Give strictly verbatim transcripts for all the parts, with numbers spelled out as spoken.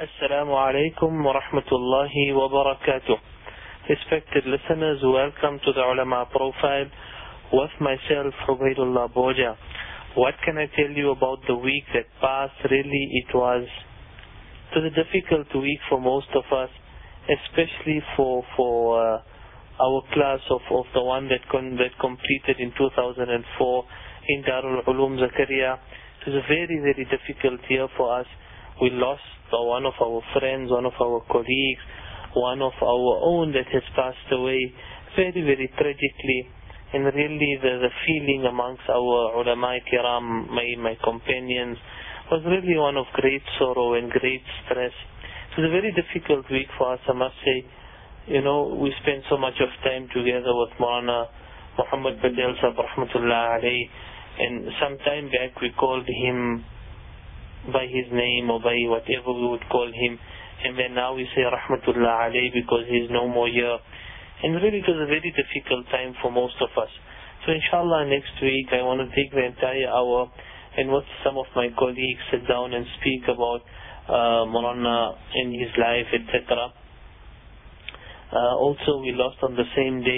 Assalamu alaikum wa rahmatullahi wa barakatuh. Respected listeners, welcome to the Ulama Profile with myself, Ubaidullah Boja. What can I tell you about the week that passed? Really, it was, it was a difficult week for most of us, especially for for uh, our class of, of the one that, con- that completed in two thousand four in Darul Ulum Zakaria. It was a very, very difficult year for us. We lost one of our friends, one of our colleagues, one of our own that has passed away very, very tragically. And really the, the feeling amongst our ulama kiram, my, my companions, was really one of great sorrow and great stress. It was a very difficult week for us, I must say. You know, we spent so much of time together with Maulana Muhammad Patel Sahib Rahmatullah Alayhi, and some time back we called him by his name or by whatever we would call him, and then now we say Rahmatullah Alayhi because he's no more here. And really it was a very difficult time for most of us. So inshallah next week I want to take the entire hour and with some of my colleagues sit down and speak about uh, Maulana and his life, et cetera. Uh, also we lost on the same day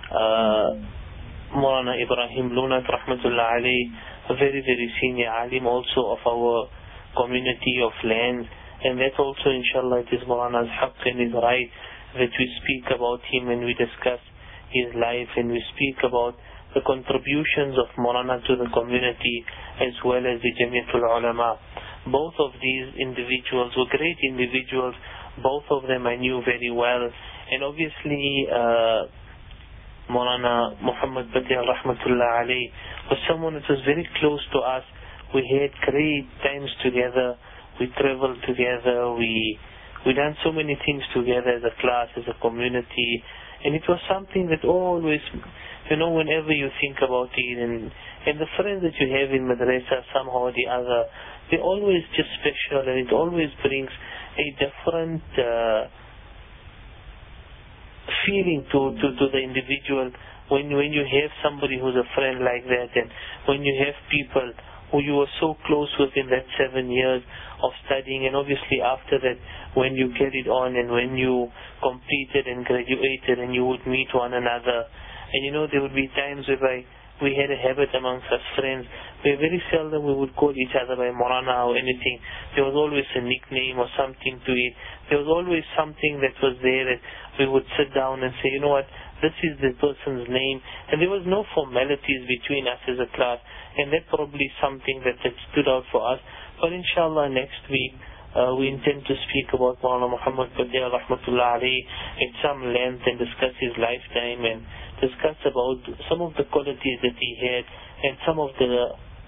uh, Maulana Ibrahim Lunat Rahmatullah Alayhi, a very, very senior alim also of our community of land, and that also inshallah it is Maulana's haqq and his right that we speak about him and we discuss his life and we speak about the contributions of Maulana to the community as well as the Jamiatul Ulama. Both of these individuals were great individuals. Both of them I knew very well, and obviously uh, Maulana Muhammad Patel Rahmatullah Alayhi was someone that was very close to us. We had great times together. We traveled together. We we done so many things together as a class, as a community, and it was something that always, you know, whenever you think about it, and and the friends that you have in madrasa somehow or the other, they're always just special, and it always brings a different uh, feeling to, to, to the individual when when you have somebody who's a friend like that, and when you have people who you were so close with in that seven years of studying, and obviously after that when you carried on and when you completed and graduated and you would meet one another. And you know, there would be times whereby we had a habit amongst us friends where very seldom we would call each other by Maulana or anything. There was always a nickname or something to it. There was always something that was there that we would sit down and say, you know what, this is the person's name. And there was no formalities between us as a class, and that probably something that, that stood out for us. But inshallah next week uh, we intend to speak about Maulana Muhammad Patel Rahmatullah Alayhi at some length and discuss his lifetime and discuss about some of the qualities that he had and some of the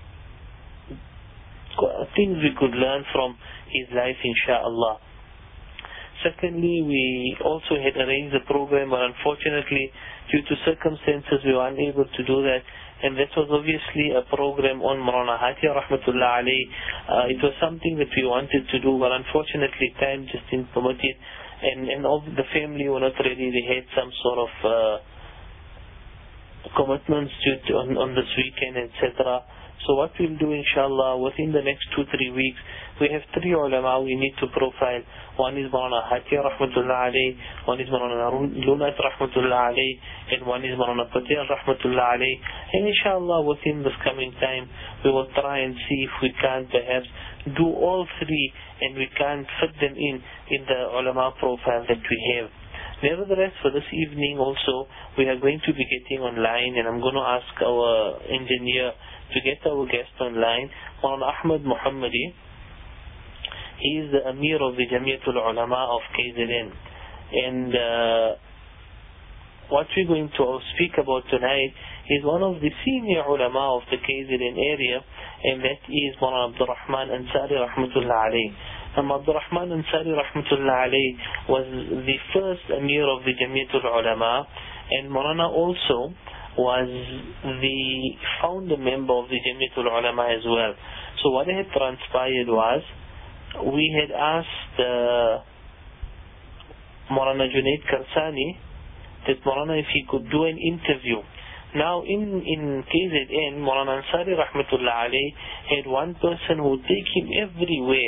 things we could learn from his life, inshaAllah. Secondly, we also had arranged a program, but unfortunately due to circumstances we were unable to do that, and that was obviously a program on Maulana Hati Rahmatullah Alayhi. Uh, it was something that we wanted to do, but unfortunately time just didn't permit it, and, and all the family were not ready. They had some sort of uh, commitments to, to on, on this weekend, et cetera. So what we'll do inshallah within the next two, three weeks, we have three ulama we need to profile. One is Maulana Hati Rahmatullah Alayhi, one is Maulana Lunat Rahmatullah Alayhi, and one is Maulana Patel Rahmatullah Alayhi. And inshallah within this coming time, we will try and see if we can perhaps do all three and we can fit them in, in the ulama profile that we have. Nevertheless, for this evening also, we are going to be getting online, and I'm going to ask our engineer to get our guest online, Maulana Ahmad Muhammadi. He is the Amir of the Jamiatul Ulama of K Z N. And uh, what we're going to speak about tonight is one of the senior ulama of the K Z N area, and that is Maulana Abdul Rahman Ansari Rahmatullah Alayhi. Um, Abdul Rahman Ansari Rahmatullah Alayhi was the first Amir of the Jamiatul Ulama, and Maulana also was the founder member of the Jamiatul Ulama as well. So what had transpired was, we had asked uh, Maulana Junaid Karsani that Maulana if he could do an interview. Now in, in K Z N, Maulana Ansari Rahmatullah Alayhi had one person who would take him everywhere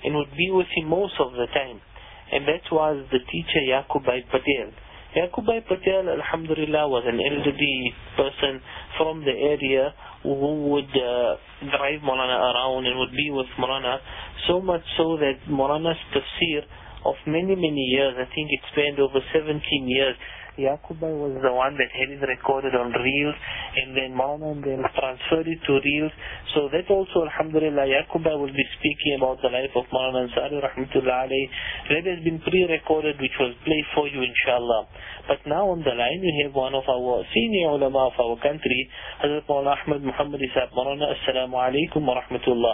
and would be with him most of the time. And that was the teacher Yaqub Bhai Patel. Yaqub Bhai Patel, alhamdulillah, was an elderly person from the area who would uh, drive Maulana around and would be with Maulana, so much so that Maulana's tafsir of many, many years, I think it spanned over seventeen years, Yaqub Bhai was the one that had it recorded on reels, and then Maulana then transferred it to reels. So that also, alhamdulillah, Yaqub Bhai will be speaking about the life of Maulana Ansari rahmatullah alayhi. That has been pre-recorded, which was played for you, inshallah. But now on the line we have one of our senior ulama of our country, Hazrat Maulana Ahmad Muhammad Isab. Maulana, assalamu alaikum wa rahmatullah.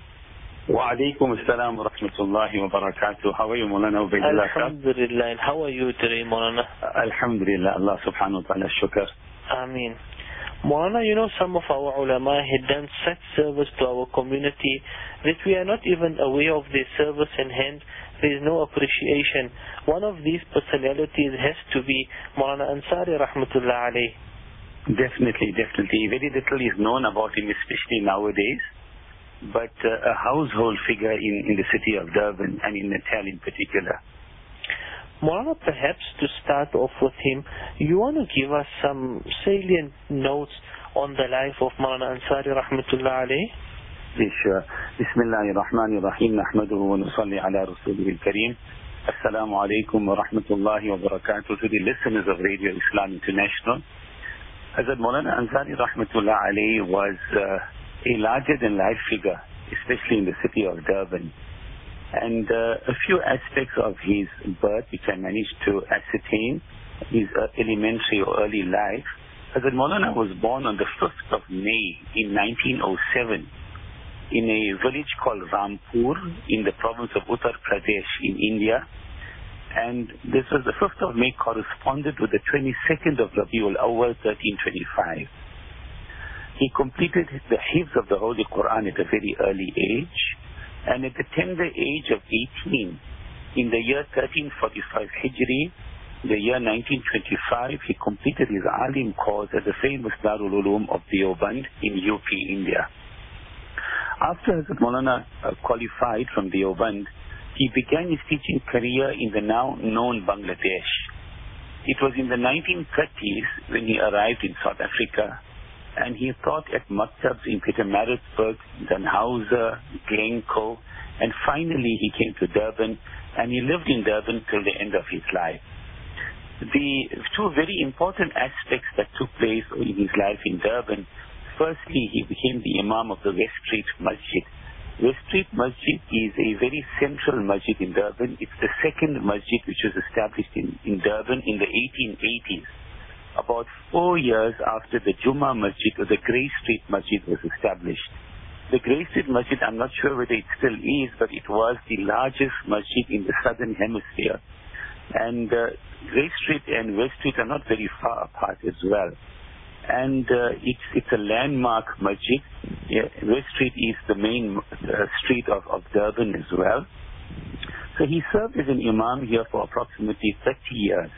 Wa alaikum assalam wa rahmatullahi wa barakatuh. How are you, Maulana Ubaidullah? Alhamdulillah. And how are you today, Maulana? Alhamdulillah. Allah subhanahu wa ta'ala shukr. Ameen. Maulana, you know, some of our ulama had done such service to our community that we are not even aware of their service, and hence there is no appreciation. One of these personalities has to be Maulana Ansari rahmatullah alayhi. Definitely, definitely. Very little is known about him, especially nowadays. But uh, a household figure in, in the city of Durban and in Natal in particular. Maulana, perhaps to start off with him, you want to give us some salient notes on the life of Maulana Ansari rahmatullah alayhi? Yes, sure. Bismillahirrahmanirrahim. Nahmaduhu wa nusalli ala rasulihil kareem. Assalamu alaikum wa rahmatullahi wa barakatuh to the listeners of Radio Islam International. Hazrat Maulana Ansari rahmatullah alayhi was uh, a larger-than-life figure, especially in the city of Durban. And uh, a few aspects of his birth, which I managed to ascertain, his uh, elementary or early life. Hazrat Maulana was born on the fifth of May in nineteen oh seven in a village called Rampur in the province of Uttar Pradesh in India. And this was the fifth of May corresponded with the twenty-second of Rabiul Awwal, thirteen twenty-five. He completed the hifz of the Holy Quran at a very early age, and at the tender age of eighteen, in the year thirteen forty-five Hijri, the year nineteen twenty-five, he completed his alim course at the famous Darul Uloom of Deoband in U P, India. After Hazrat Maulana uh, qualified from Deoband, he began his teaching career in the now known Bangladesh. It was in the nineteen thirties when he arrived in South Africa, and he taught at maktabs in Pietermaritzburg, Danhauser, Glencoe, and finally he came to Durban, and he lived in Durban till the end of his life. The two very important aspects that took place in his life in Durban: firstly, he became the Imam of the West Street Masjid. West Street Masjid is a very central masjid in Durban. It's the second masjid which was established in, in Durban in the eighteen eighties. About four years after the Jummah Masjid or the Grey Street Masjid was established. The Grey Street Masjid, I'm not sure whether it still is, but it was the largest masjid in the southern hemisphere. And uh, Grey Street and West Street are not very far apart as well. And uh, it's, it's a landmark masjid. Yeah, West Street is the main uh, street of, of Durban as well. So he served as an imam here for approximately thirty years.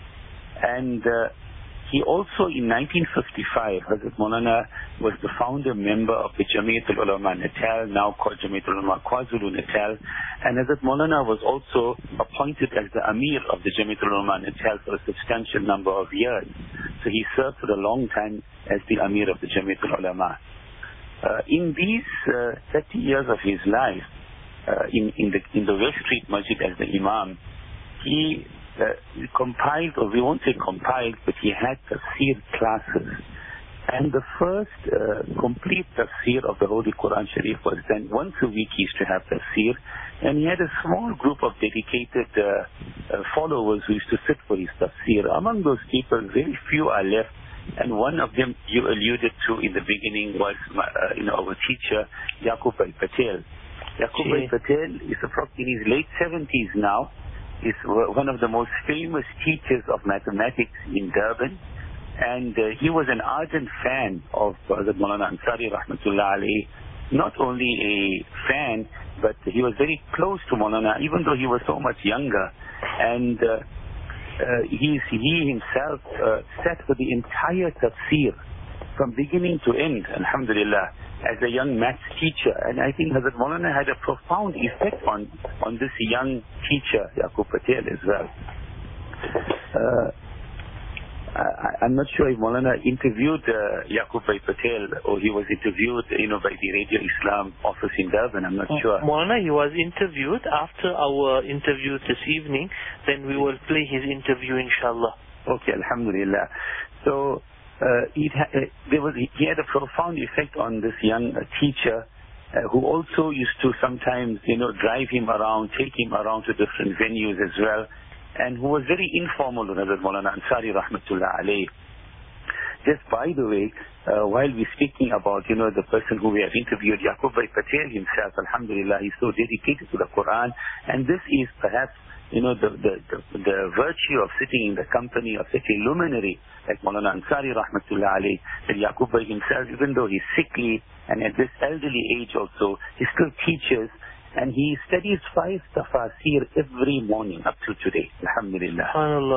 And uh, he also, in nineteen fifty-five, Hazrat Maulana was the founder member of the Jamiatul Ulama Natal, now called Jamiatul Ulama KwaZulu Natal, and Hazrat Maulana was also appointed as the Amir of the Jamiatul Ulama Natal for a substantial number of years. So he served for a long time as the Amir of the Jamiatul Ulama. Uh, in these uh, thirty years of his life, uh, in, in, the, in the West Street Masjid as the Imam, he Uh, compiled, or we won't say compiled, but he had tafsir classes. And the first uh, complete tafsir of the Holy Quran Sharif was done once a week. He used to have tafsir, and he had a small group of dedicated uh, uh, followers who used to sit for his tafsir. Among those people, very few are left, and one of them you alluded to in the beginning was my, uh, you know, our teacher, Yaqub Bhai Patel. Yaqub Bhai Patel is in his late seventies now. Is one of the most famous teachers of mathematics in Durban, and uh, he was an ardent fan of Hazrat Maulana Ansari rahmatullah alayhi. Not only a fan, but he was very close to Maulana, even though he was so much younger. And uh, uh, he, he himself uh, sat for the entire tafsir from beginning to end, alhamdulillah, as a young maths teacher. And I think Hazrat Maulana had a profound effect on, on this young teacher, Yaqub Patel, as well. Uh, I, I'm not sure if Maulana interviewed uh, Yaqub Bhai Patel or he was interviewed, you know, by the Radio Islam office in Durban. I'm not uh, sure. Maulana, he was interviewed after our interview this evening. Then we will play his interview, inshallah. Okay, alhamdulillah. So uh, it ha- uh, there was he had a profound effect on this young uh, teacher uh, who also used to sometimes, you know, drive him around, take him around to different venues as well, and who was very informal with Hazrat Maulana Ansari rahmatullah alayh. Just by the way, uh, while we're speaking about, you know, the person who we have interviewed, Yaqub Bhai Patel himself, alhamdulillah, he's so dedicated to the Quran, and this is perhaps, you know, the, the, the, the virtue of sitting in the company of such a luminary like Maulana Ansari rahmatullah alayh, that Yaqub Bhai himself, even though he's sickly and at this elderly age also, he still teaches. And he studies five tafasir every morning up to today, alhamdulillah. SubhanAllah.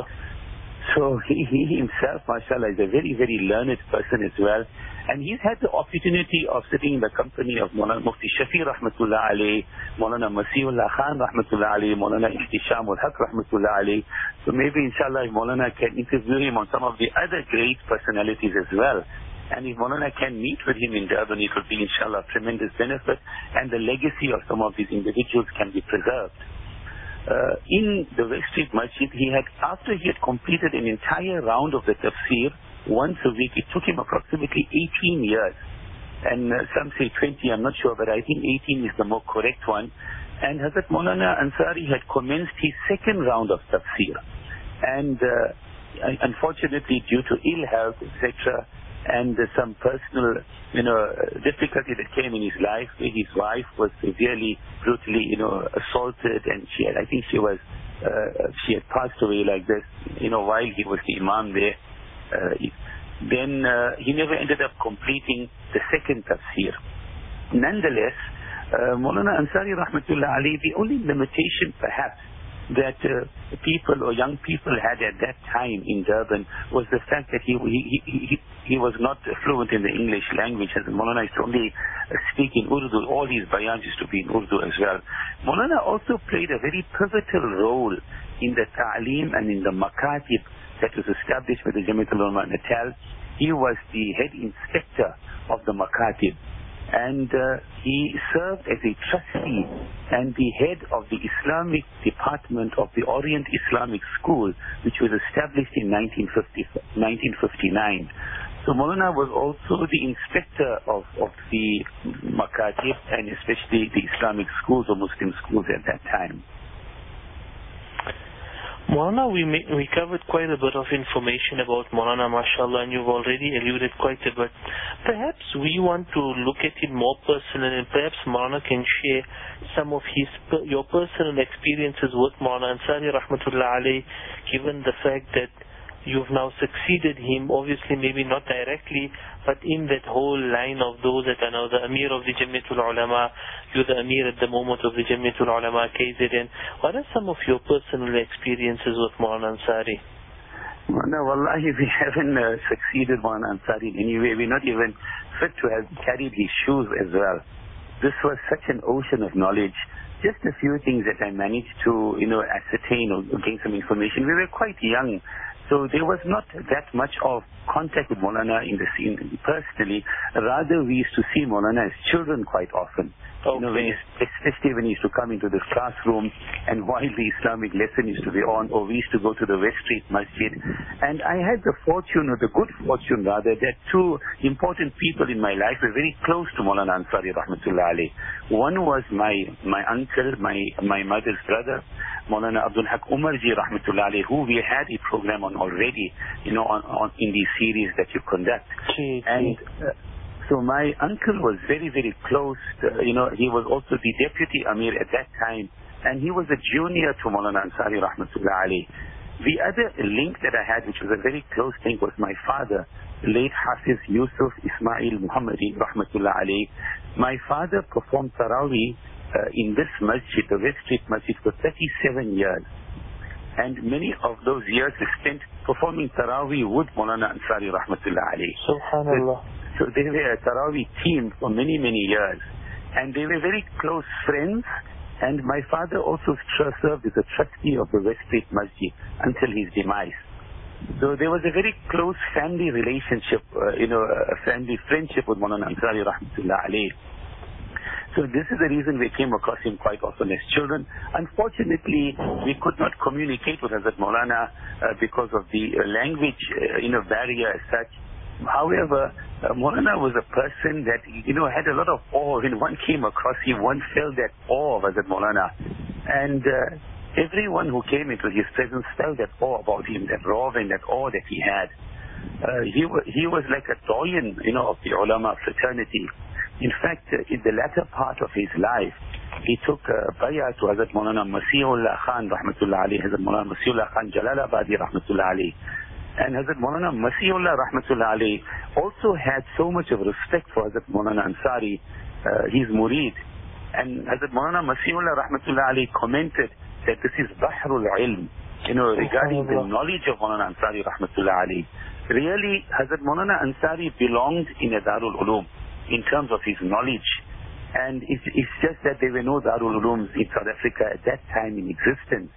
So he, he himself, mashallah, is a very, very learned person as well. And he's had the opportunity of sitting in the company of Maulana Mufti Shafi rahmatullah alayh, Maulana Masihullah Khan rahmatullah alayh, Maulana Ihtisham ul-Haq rahmatullah alayh. So maybe inshallah Maulana can interview him on some of the other great personalities as well. And if Maulana can meet with him in Durban, it would be inshallah tremendous benefit, and the legacy of some of these individuals can be preserved. Uh, in the West Street Masjid, he had, after he had completed an entire round of the tafsir, once a week, it took him approximately eighteen years. And uh, some say twenty, I'm not sure, but I think eighteen is the more correct one. And Hazrat Maulana Ansari had commenced his second round of tafsir. And uh, unfortunately, due to ill health, et cetera, and uh, some personal, you know, difficulty that came in his life, where his wife was severely, brutally, you know, assaulted, and she had, I think she was, uh, she had passed away like this, you know, while he was the imam there. Uh, then uh, he never ended up completing the second tafsir. Nonetheless, uh, Maulana Ansari rahmatullah alayhi, the only limitation perhaps that uh, people or young people had at that time in Durban was the fact that he he he, he, he was not fluent in the English language, and Maulana used to only uh, speak in Urdu. All his bayans used to be in Urdu as well. Maulana also played a very pivotal role in the ta'aleem and in the makatib that was established by the Jamiatul Ulama Natal. He was the head inspector of the makatib, and uh, he served as a trustee and the head of the Islamic department of the Orient Islamic School, which was established in nineteen fifty-nine. So Maulana was also the inspector of, of the makatib and especially the Islamic schools or Muslim schools at that time. Maulana, we ma- we covered quite a bit of information about Maulana, mashallah, and you've already alluded quite a bit. Perhaps we want to look at it more personal, and perhaps Maulana can share some of his per- your personal experiences with Maulana Ansari rahmatullah alayh, given the fact that you've now succeeded him, obviously maybe not directly, but in that whole line of those that are now the Amir of the Jamiatul Ulama, you're the Amir at the moment of the Jamiatul Ulama K Z N. What are some of your personal experiences with Maulana Ansari? No, wallahi, we haven't uh, succeeded Maulana Ansari in any way. We're not even fit to have carried his shoes as well. This was such an ocean of knowledge. Just a few things that I managed to, you know, ascertain or gain some information. We were quite young, so there was not that much of contact with Maulana in the scene personally. Rather, we used to see Maulana as children quite often. Okay. You know, when he, especially when he used to come into this classroom and while the Islamic lesson used to be on, or we used to go to the West Street Masjid. And I had the fortune, or the good fortune rather, that two important people in my life were very close to Maulana Ansari rahmatullah alayh. One was my, my uncle, my, my mother's brother, Maulana Abdul Haq Umarji rahmatullah alayh, who we had a program on already, you know, on, on in these series that you conduct. Gee, and uh, so my uncle was very, very close. To, you know, he was also the deputy Amir at that time, and he was a junior to Maulana Ansari rahmatullah alayh. The other link that I had, which was a very close link, was my father, late Hafiz Yusuf Ismail Muhammadi rahmatullah alayh. My father performed Tarawih uh, in this masjid, the West Street Masjid, for thirty-seven years. And many of those years are spent performing Taraweeh with Maulana Ansari Rahmatullah alayhi. Subhanallah. So, so they were a Taraweeh team for many, many years. And they were very close friends. And my father also served as a trustee of the West Street Masjid until his demise. So there was a very close family relationship, uh, you know, a family friendship with Maulana Ansari Rahmatullah alayhi. So this is the reason we came across him quite often as children. Unfortunately, we could not communicate with Hazrat Maulana uh, because of the uh, language, uh, you know, barrier as such. However, uh, Maulana was a person that, you know, had a lot of awe. When one came across him, one felt that awe of Hazrat Maulana. And uh, everyone who came into his presence felt that awe about him, that awe and that awe that he had. Uh, he, w- he was like a doyen, you know, of the ulama fraternity. In fact, uh, in the latter part of his life, he took uh, bay'ah to Hazrat Maulana Masihullah Khan Rahmatullah alayhi, Hazrat Maulana Masihullah Khan Jalalabadi Rahmatullah alayhi. And Hazrat Maulana Masihullah Rahmatullah alayhi also had so much of respect for Hazrat Maulana Ansari, uh, his murid. And Hazrat Maulana Masihullah Rahmatullah alayhi commented that this is Bahrul Ilm, you know, regarding the knowledge of Maulana Ansari Rahmatullah alayhi. Really, Hazrat Maulana Ansari belonged in a Darul Ulum in terms of his knowledge. And it's, it's just that there were no Darul Ulums in South Africa at that time in existence.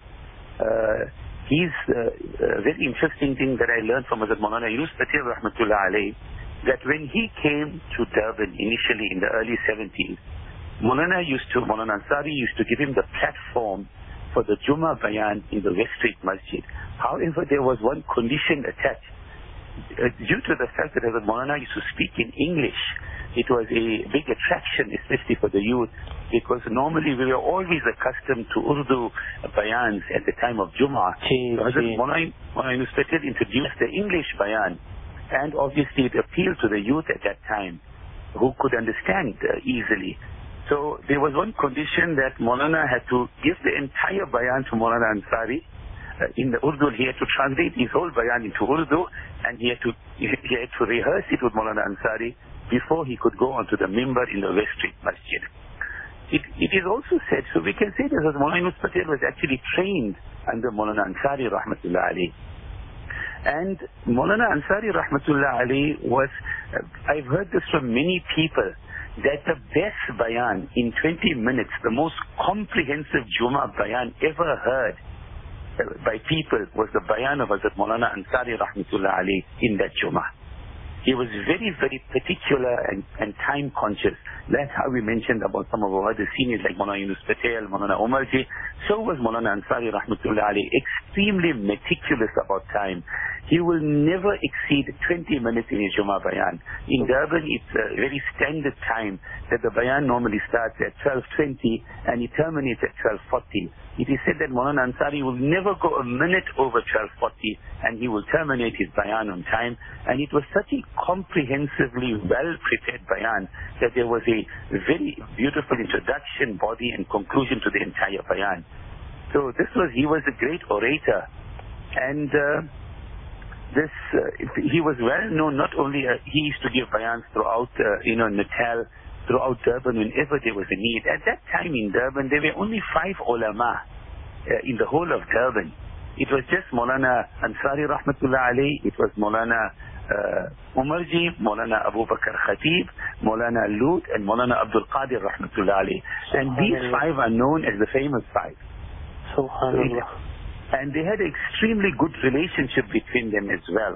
Uh, he's uh, a very interesting thing that I learned from Hazrat Maulana Yunus Patel Rahmatullah alayhi, that when he came to Durban initially in the early seventies, Maulana used to, Maulana Ansari used to give him the platform for the Jummah Bayan in the West Street Masjid. However, there was one condition attached. Uh, due to the fact that Hazrat Maulana used to speak in English, it was a big attraction, especially for the youth, because normally we were always accustomed to Urdu bayans at the time of Jummah. So Hazrat Maulana Yunus Patel introduced the English bayan, and obviously it appealed to the youth at that time, who could understand uh, easily. So there was one condition that Maulana had to give the entire bayan to Maulana Ansari. Uh, in the Urdu, he had to translate his whole bayan into Urdu, and he had to he had to rehearse it with Maulana Ansari before he could go onto the mimbar in the West Street Masjid. It, it is also said, so we can say that Maulana Yunus Patel was actually trained under Maulana Ansari Rahmatullah alayhi. And Maulana Ansari Rahmatullah alayhi was, uh, I've heard this from many people, that the best bayan in twenty minutes, the most comprehensive Jummah bayan ever heard by people, was the bayan of Hazrat Maulana Ansari Rahmatullah alayhi in that Jummah. He was very, very particular and, and time conscious. That's how we mentioned about some of our other seniors like Maulana Yunus Patel, Maulana Umarji. So was Maulana Ansari Rahmatullah alayhi, extremely meticulous about time. He will never exceed twenty minutes in his Jummah bayan. In Durban, it's a very standard time that the bayan normally starts at twelve twenty and it terminates at twelve forty. It is said that Maulana Ansari will never go a minute over twelve forty and he will terminate his bayan on time. And it was such a comprehensively well-prepared bayan that there was a very beautiful introduction, body and conclusion to the entire bayan. So this was, he was a great orator. And uh, this, uh, he was well known, not only, uh, he used to give bayans throughout, uh, you know, Natal, throughout Durban whenever there was a need. At that time in Durban, there were only five ulama uh, in the whole of Durban. It was just Maulana Ansari Rahmatullah alayhi, it was Maulana uh, Umarji, Maulana Abu Bakr Khatib, Maulana Lut, and Maulana Abdul Qadir Rahmatullah alayhi. And these five are known as the famous five. Subhanallah. And they had an extremely good relationship between them as well.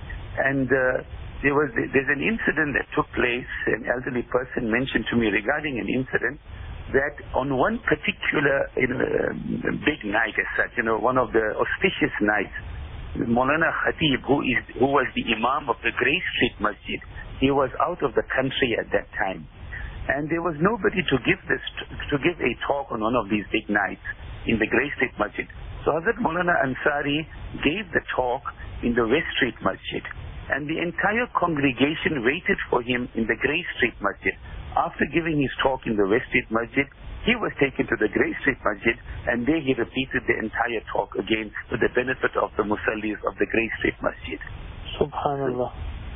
And uh, there was there's an incident that took place. An elderly person mentioned to me regarding an incident that on one particular you know, big night as such, you know, one of the auspicious nights, Maulana Khatib, who is who was the Imam of the Grey Street Masjid, he was out of the country at that time. And there was nobody to give this to give a talk on one of these big nights in the Grey Street Masjid. So Hazrat Maulana Ansari gave the talk in the West Street Masjid. And the entire congregation waited for him in the Grey Street Masjid. After giving his talk in the West Street Masjid, he was taken to the Grey Street Masjid, and there he repeated the entire talk again to the benefit of the Musallis of the Grey Street Masjid. Subhanallah.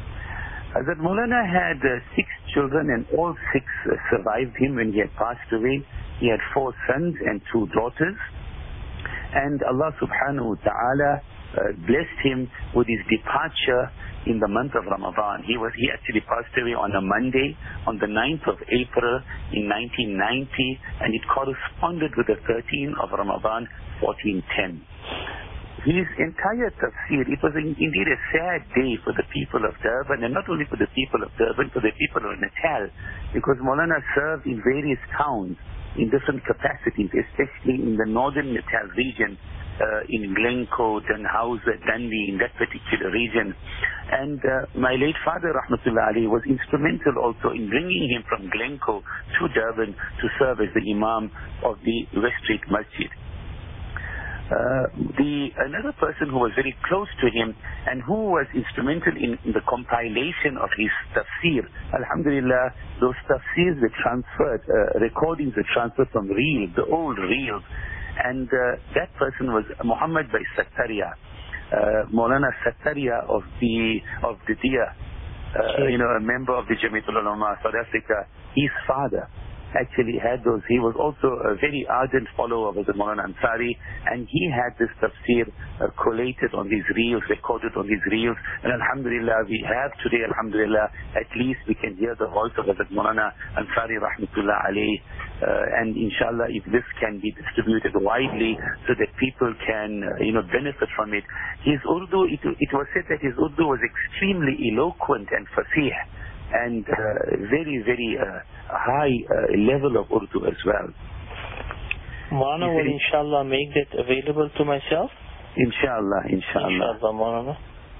Hazrat Maulana had uh, six children, and all six uh, survived him when he had passed away. He had four sons and two daughters. And Allah subhanahu wa ta'ala uh, blessed him with his departure in the month of Ramadan. He was he actually passed away on a Monday, on the ninth of April in nineteen ninety, and it corresponded with the thirteenth of Ramadan, fourteen ten. His entire tafsir, it was indeed a sad day for the people of Durban, and not only for the people of Durban, for the people of Natal, because Maulana served in various towns in different capacities, especially in the northern Natal region, uh, in Glencoe, Dunhauser, Dundee, in that particular region. And uh, my late father, Rahmatullah Ali, was instrumental also in bringing him from Glencoe to Durban to serve as the Imam of the West Street Masjid. Uh, the another person who was very close to him and who was instrumental in, in the compilation of his tafsir, alhamdulillah, those tafsirs were transferred, uh, recordings were transferred from reels, the old reels, and uh, that person was Muhammad Bhai Sattaria, uh, Maulana Sattaria of the of the Dia, uh, you know, a member of the Jamiatul Ulama South Africa. His father actually had those. He was also a very ardent follower of the Maulana Ansari, and he had this tafsir uh, collated on these reels, recorded on these reels. And alhamdulillah, we have today, alhamdulillah, at least we can hear the voice of Hazrat Maulana Ansari Rahmatullah alayhi. Uh, and inshallah, if this can be distributed widely so that people can, uh, you know, benefit from it. His Urdu, it, it was said that his Urdu was extremely eloquent and fasih, and uh, very, very uh, high uh, level of Urdu as well. Maulana will inshallah make that available to myself? Inshallah, inshallah. Inshallah, Maulana.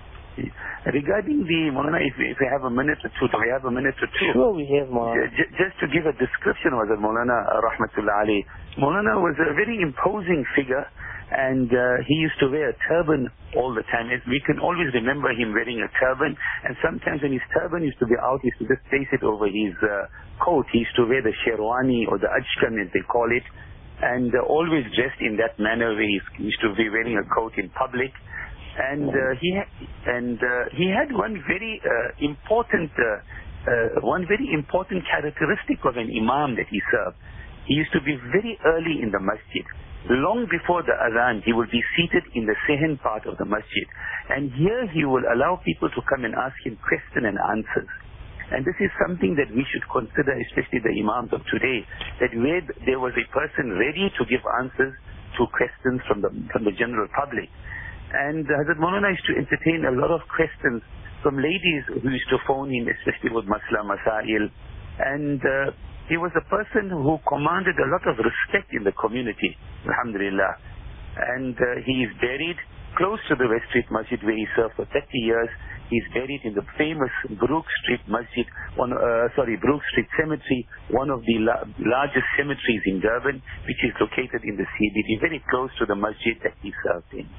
Regarding the, Maulana, if we, if we have a minute or two, do we have a minute or two? Sure, we have, Maulana. J- just to give a description of the Maulana uh, Rahmatullah Ali. Maulana was a very imposing figure, and uh, he used to wear a turban all the time. We can always remember him wearing a turban, and sometimes when his turban used to be out, he used to just place it over his uh, coat. He used to wear the sherwani or the ajkan as they call it, and uh, always dressed in that manner where he used to be wearing a coat in public. And uh, he ha- and uh, he had one very uh, important uh, uh, one very important characteristic of an imam that he served. He used to be very early in the masjid. Long before the adhan, he will be seated in the sehen part of the masjid. And here he will allow people to come and ask him questions and answers. And this is something that we should consider, especially the imams of today, that where there was a person ready to give answers to questions from the, from the general public. And Hazrat Maulana used to entertain a lot of questions from ladies who used to phone him, especially with Masla Masail. And uh, he was a person who commanded a lot of respect in the community, alhamdulillah. And uh, he is buried close to the West Street Masjid where he served for thirty years. He's buried in the famous Brook Street Masjid, one, uh, sorry, Brook Street Cemetery, one of the la- largest cemeteries in Durban, which is located in the C B D, very close to the masjid that he served in.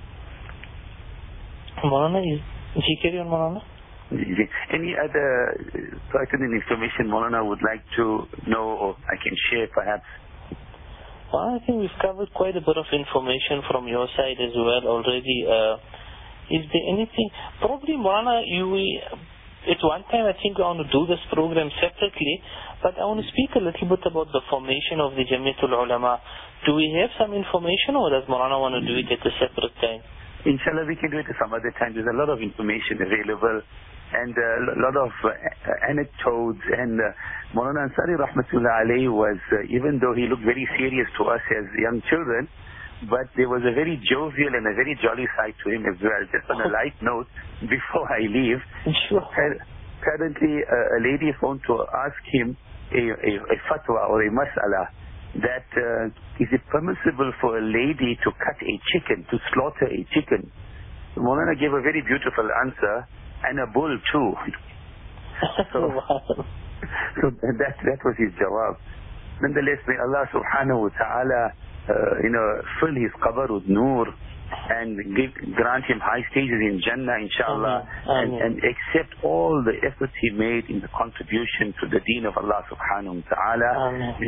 Maulana, is he carry on, Maulana? Any other pertinent information Maulana would like to know or I can share perhaps? Well, I think we've covered quite a bit of information from your side as well already. Uh, is there anything, probably Maulana, you, at one time I think I want to do this program separately, but I want to speak a little bit about the formation of the Jamiatul Ulama. Do we have some information, or does Maulana want to do it at a separate time? Inshallah, we can do it at some other time. There's a lot of information available and a lot of uh, anecdotes. And uh, Maulana Ansari Rahmatullah alayhi was, uh, even though he looked very serious to us as young children, but there was a very jovial and a very jolly side to him as well. Just on a light note, before I leave, sure. currently uh, a lady phoned to ask him a, a, a fatwa or a mas'ala, that uh, is it permissible for a lady to cut a chicken, to slaughter a chicken? Maulana gave a very beautiful answer, and a bull too. so, so that that was his jawab. Nonetheless, may Allah subhanahu wa ta'ala uh, you know, fill his qabr with nur and give, grant him high stages in Jannah, inshallah, and, and accept all the efforts he made in the contribution to the deen of Allah subhanahu wa ta'ala.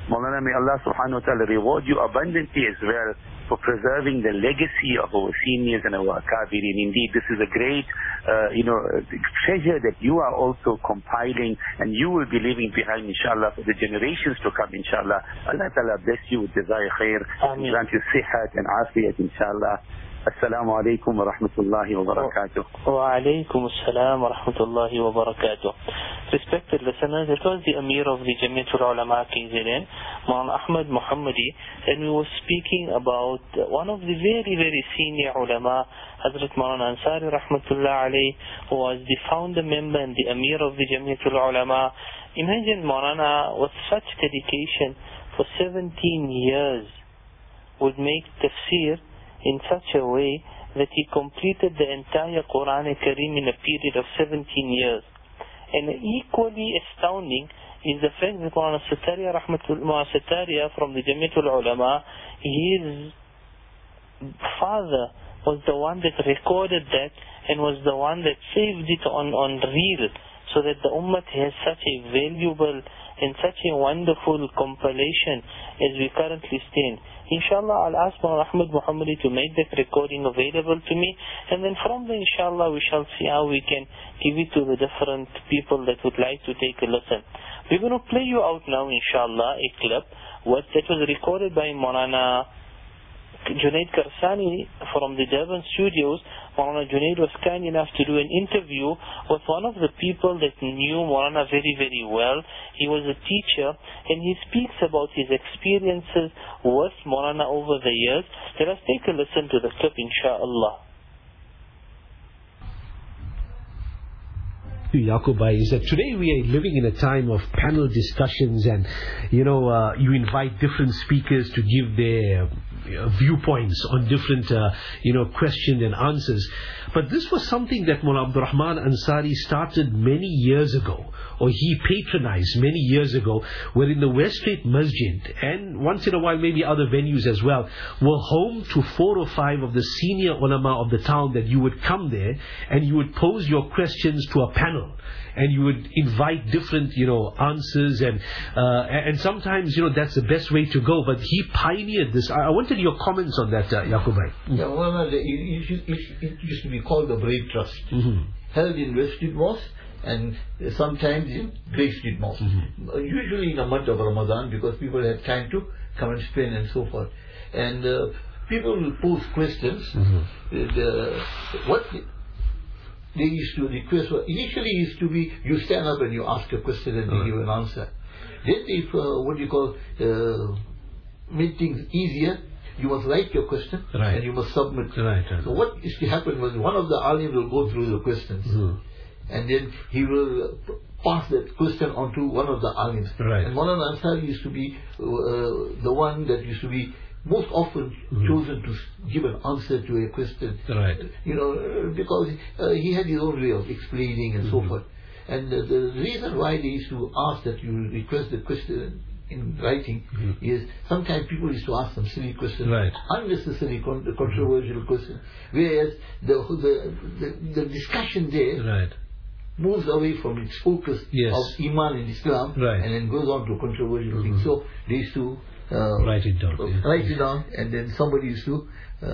Maulana, may Allah subhanahu wa ta'ala reward you abundantly as well for preserving the legacy of our seniors and our akabirin. Indeed, this is a great, uh, you know, treasure that you are also compiling, and you will be leaving behind, inshallah, for the generations to come, inshallah. Allah ta'ala bless you with jazai khair, and grant you sihat and afiyat, inshallah. Assalamu alaikum wa rahmatullahi wa barakatuh. Wa alaikum assalam wa rahmatullahi wa barakatuh. Respected listeners, it was the Amir of the Jamiatul Ulama K Z N, Maulana Ahmad Muhammadi, and we were speaking about one of the very, very senior ulama, Hazrat Maulana Ansari Rahmatullah alayhi, who was the founder member and the Amir of the Jamiatul Ulama. Imagine Maulana, with such dedication for seventeen years, would make tafsir in such a way that he completed the entire Quran Kareem in a period of seventeen years. And equally astounding is the fact that Maulana Sataria Rahmatullah Sataria from the Jamiatul Ulama, his father was the one that recorded that and was the one that saved it on, on reel, so that the Ummah has such a valuable and such a wonderful compilation as we currently stand. Inshallah, I'll ask Maulana Ahmad Muhammadi to make that recording available to me, and then from there, inshallah, we shall see how we can give it to the different people that would like to take a listen. We're going to play you out now, inshallah, a clip what that was recorded by Maulana Junaid Karsani from the Durban studios. Maulana Junaid was kind enough to do an interview with one of the people that knew Maulana very, very well. He was a teacher, and he speaks about his experiences with Maulana over the years. Let us take a listen to the clip, inshaAllah. Yaqub Bhai, is that today we are living in a time of panel discussions, and you know uh, you invite different speakers to give their uh, viewpoints on different uh, you know questions and answers. But this was something that Mullah Abdul Rahman Ansari started many years ago, or he patronized many years ago, where in the Westgate Masjid, and once in a while maybe other venues as well, were home to four or five of the senior ulama of the town, that you would come there and you would pose your questions to a panel, and you would invite different, you know, answers, and uh, and sometimes, you know, that's the best way to go. But he pioneered this. I, I wanted your comments on that, uh, Yaqub Bhai. Yeah, well, it, it, it used to be called the Brave Trust, mm-hmm. held in Westgate Mosque, and sometimes in Grey Street Mosque. Mm-hmm. Usually in the month of Ramadan, because people have time to come and spend and so forth. And uh, people will pose questions. Mm-hmm. the, what they used to request, well, initially it used to be you stand up and you ask a question and they give an answer. Then if uh, what you call uh, make things easier, you must write your question, right, and you must submit. Right, right. So what used to happen was one of the alim will go through the questions, mm. and then he will pass that question on to one of the alims. Right. And Maulana Ansari used to be uh, the one that used to be most often mm-hmm. chosen to give an answer to a question. Right. You know, because uh, he had his own way of explaining and mm-hmm. so forth. And uh, the reason why they used to ask that you request the question in writing mm-hmm. is sometimes people used to ask some silly questions, right, unnecessary, con- controversial mm-hmm. questions, whereas the, the the the discussion there right. moves away from its focus yes. of Iman and Islam, right. and then goes on to controversial mm-hmm. things. So they used to uh, write it down, uh, yeah. write it down, and then somebody used to uh,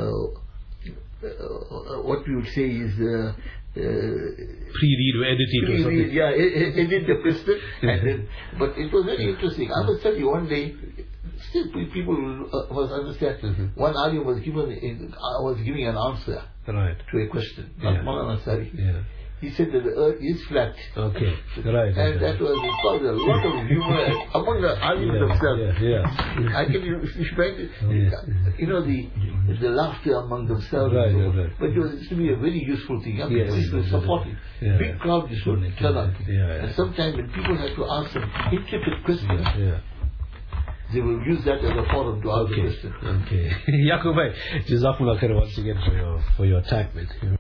uh, what we would say is. Uh, Uh, pre-read or edit it or something. Yeah, edit the question. And then, but it was very interesting. I must tell you, one day, still people uh, must understand. Mm-hmm. One alim was given, I was giving an answer right. to a question. Not yeah. Maulana Ansari. Yeah. He said that the earth is flat. Okay, right. And right. that was it caused a lot of humor among the alims yeah, themselves. Yeah, yeah. I can you, yeah. you know the the laughter among themselves. Right, so, right, right. but it was to be a very useful thing. I mean, yes, people used to support it. Yeah. Big crowd used to turn up. Yeah, yeah. And sometimes when people have to ask some intricate questions, yeah, yeah. they will use that as a forum to ask okay. the question. Okay. Yaqub Bhai, Jazakumullah khair once again for your for your time, man.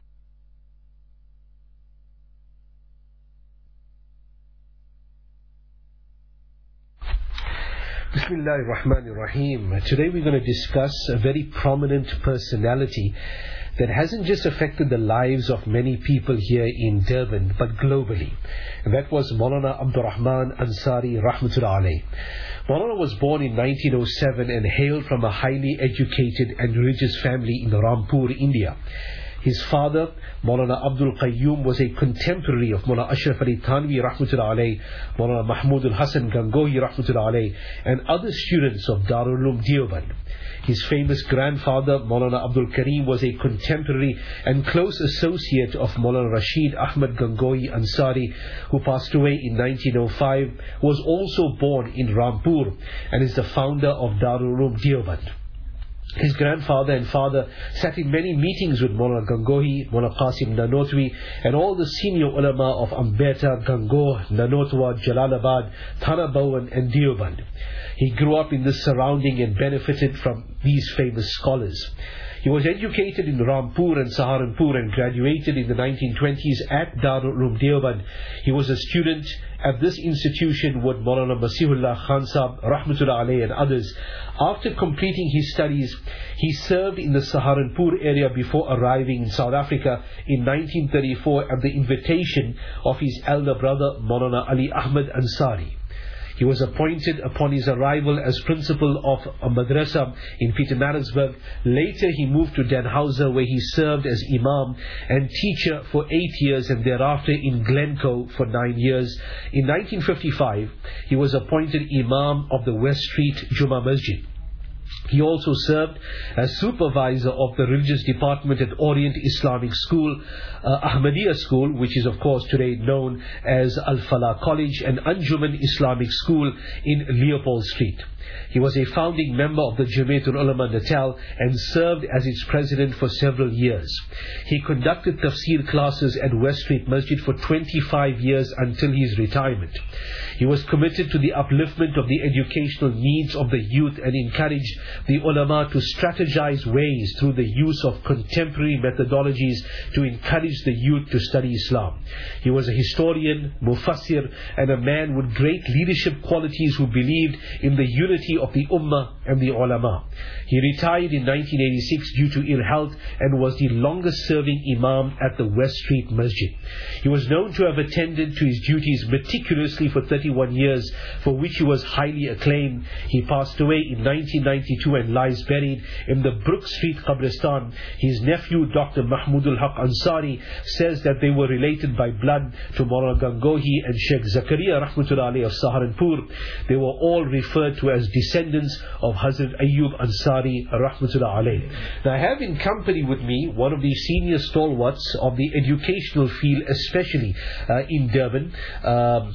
Bismillahir Rahmanir Rahim. Today we're going to discuss a very prominent personality that hasn't just affected the lives of many people here in Durban, but globally. And that was Maulana Abdul Rahman Ansari Rahmatullah Alayh. Maulana was born in nineteen oh seven and hailed from a highly educated and religious family in Rampur, India. His father, Maulana Abdul Qayyum, was a contemporary of Maulana Ashraf Ali Thanvi Rahmatullah Alayh, Maulana Mahmud al Hasan Gangohi Rahmatullah Alayh, and other students of Darul Uloom Deoband. His famous grandfather, Maulana Abdul Karim, was a contemporary and close associate of Maulana Rashid Ahmad Gangohi Ansari, who passed away in nineteen oh five, was also born in Rampur and is the founder of Darul Uloom Deoband. His grandfather and father sat in many meetings with Maulana Gangohi, Maulana Qasim Nanotwi, and all the senior ulama of Ambeta, Gangoh, Nanotwa, Jalalabad, Thana Bhawan and Deoband. He grew up in this surrounding and benefited from these famous scholars. He was educated in Rampur and Saharanpur and graduated in the nineteen twenties at Darul Uloom Deoband. He was a student at this institution with Maulana Masihullah Khan Sahab Rahmatullah Alayh and others. After completing his studies, he served in the Saharanpur area before arriving in South Africa in nineteen thirty-four at the invitation of his elder brother Maulana Ali Ahmad Ansari. He was appointed upon his arrival as principal of a madrasa in Pietermaritzburg. Later he moved to Den Hauser, where he served as imam and teacher for eight years and thereafter in Glencoe for nine years. In nineteen fifty-five, he was appointed imam of the West Street Jummah Masjid. He also served as supervisor of the religious department at Orient Islamic School, uh, Ahmadiyya School, which is of course today known as Al-Falah College, and Anjuman Islamic School in Leopold Street. He was a founding member of the Jamaatul Ulama Natal and served as its president for several years. He conducted tafsir classes at West Street Masjid for twenty-five years until his retirement. He was committed to the upliftment of the educational needs of the youth and encouraged the ulama to strategize ways through the use of contemporary methodologies to encourage the youth to study Islam. He was a historian, mufassir, and a man with great leadership qualities who believed in the unity of the ummah and the ulama. He retired in nineteen eighty-six due to ill health and was the longest serving imam at the West Street Masjid. He was known to have attended to his duties meticulously for thirty-one years, for which he was highly acclaimed. He passed away in nineteen ninety-two and lies buried in the Brook Street Qabristan. His nephew, Doctor Mahmudul Haq Ansari, says that they were related by blood to Maulana Gangohi and Sheikh Zakaria Rahmatullah Alayh of Saharanpur. They were all referred to as descendants of Hazrat Ayyub Ansari Rahmatullah Alayh. Now I have in company with me one of the senior stalwarts of the educational field, especially uh, in Durban, um,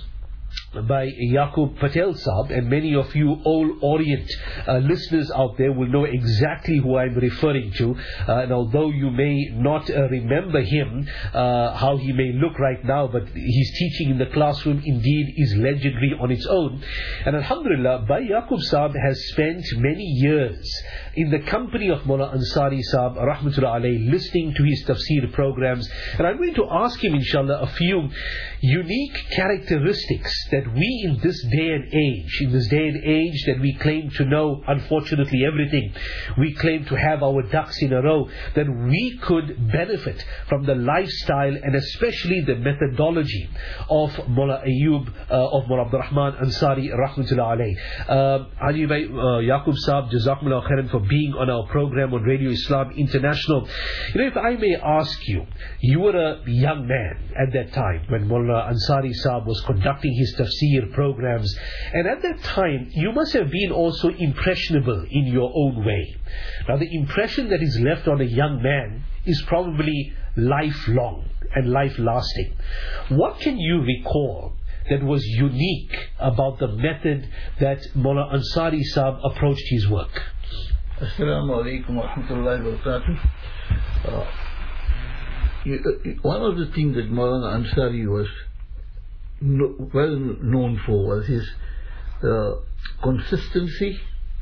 by Yaqub Patel Sahab, and many of you Old Orient uh, listeners out there will know exactly who I'm referring to, uh, and although you may not uh, remember him, uh, how he may look right now, but his teaching in the classroom indeed is legendary on its own. And Alhamdulillah, Bhai Yaqub Sahab has spent many years in the company of Mullah Ansari Sahab Rahmatullah Alayh, listening to his tafsir programs, and I'm going to ask him inshallah a few unique characteristics that we in this day and age, in this day and age that we claim to know, unfortunately, everything, we claim to have our ducks in a row, that we could benefit from the lifestyle and especially the methodology of Mullah Ayyub, uh, of Mullah Abdul Rahman Ansari Rahmatullah Alayh. Uh, Ali Bhai, uh, Yaqub Sahab, Jazakumullah Khairan for being on our program on Radio Islam International. You know, if I may ask you, you were a young man at that time when Mullah Ansari Sahab was conducting his tafsir programs, and at that time you must have been also impressionable in your own way. Now the impression that is left on a young man is probably lifelong and life-lasting. What can you recall that was unique about the method that Mullah Ansari Sahab approached his work? Assalamu alaikum wa rahmatullahi wa barakatuh. Uh, you, uh, one of the things that Maulana Ansari was no, well known for was his uh, consistency,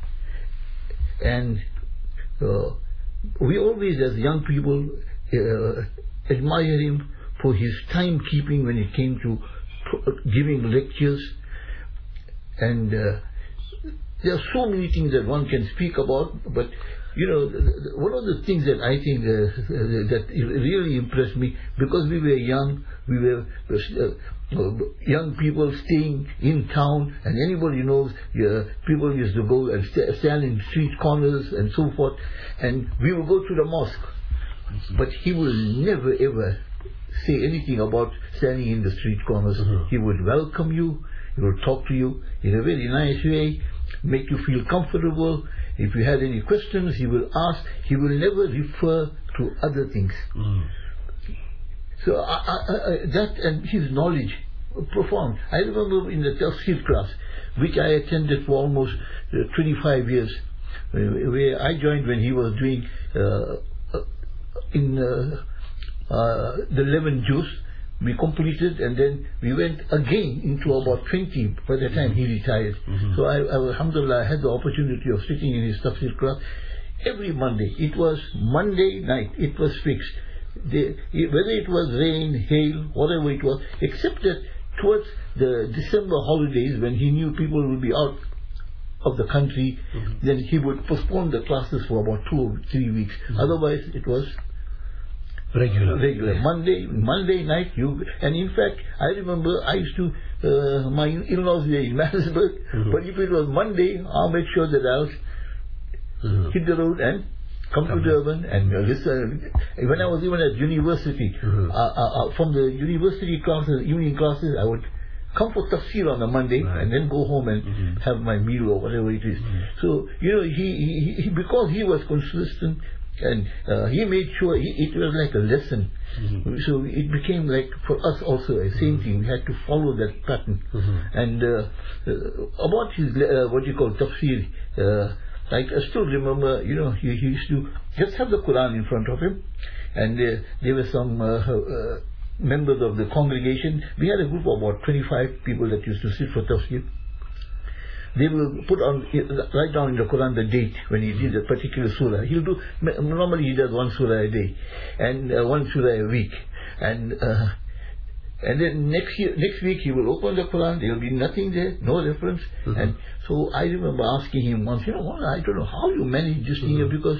and uh, we always as young people uh, admire him for his timekeeping when it came to giving lectures, and uh, there are so many things that one can speak about, but you know, the, the, one of the things that I think uh, that really impressed me, because we were young, we were uh, young people staying in town, and anybody knows, uh, people used to go and st- stand in street corners and so forth, and we would go to the mosque. But he will never ever say anything about standing in the street corners. Mm-hmm. He would welcome you, he would talk to you in a very nice way, make you feel comfortable. If you had any questions, he will ask. He will never refer to other things. Mm. So I, I, I, that and his knowledge, profound. I remember in the tafsir class, which I attended for almost uh, twenty-five years, uh, where I joined when he was doing uh, in uh, uh, the lemon juice. We completed, and then we went again into about twenty by the time he retired. Mm-hmm. So I, I, alhamdulillah, I had the opportunity of sitting in his tafsir class every Monday. It was Monday night, it was fixed. The, whether it was rain, hail, whatever it was, except that towards the December holidays, when he knew people would be out of the country, mm-hmm. then he would postpone the classes for about two or three weeks. Mm-hmm. Otherwise, it was regular. Regular. Yeah. Monday, Monday night, you, and in fact, I remember I used to, uh, my in-laws were in Johannesburg, mm-hmm. but if it was Monday, I'll make sure that I'll mm-hmm. hit the road and come to Durban and uh, listen. When I was even at university, mm-hmm. uh, uh, uh, from the university classes, evening classes, I would come for tafsir on a Monday, right. and then go home and mm-hmm. have my meal or whatever it is. Mm-hmm. So, you know, he, he, he because he was consistent, and uh, he made sure he, it was like a lesson. Mm-hmm. So it became like for us also a same mm-hmm. thing. We had to follow that pattern. Mm-hmm. And uh, uh, about his uh, what you call tafsir, uh, like I still remember, you know, he, he used to just have the Quran in front of him, and uh, there were some uh, uh, members of the congregation. We had a group of about twenty-five people that used to sit for tafsir. They will put on, write down in the Quran the date when he did a particular surah. He'll do, normally he does one surah a day, and uh, one surah a week. And uh, and then next year, next week he will open the Quran, there will be nothing there, no reference. Mm-hmm. And so I remember asking him once, you know what, I don't know how you manage this mm-hmm. here, because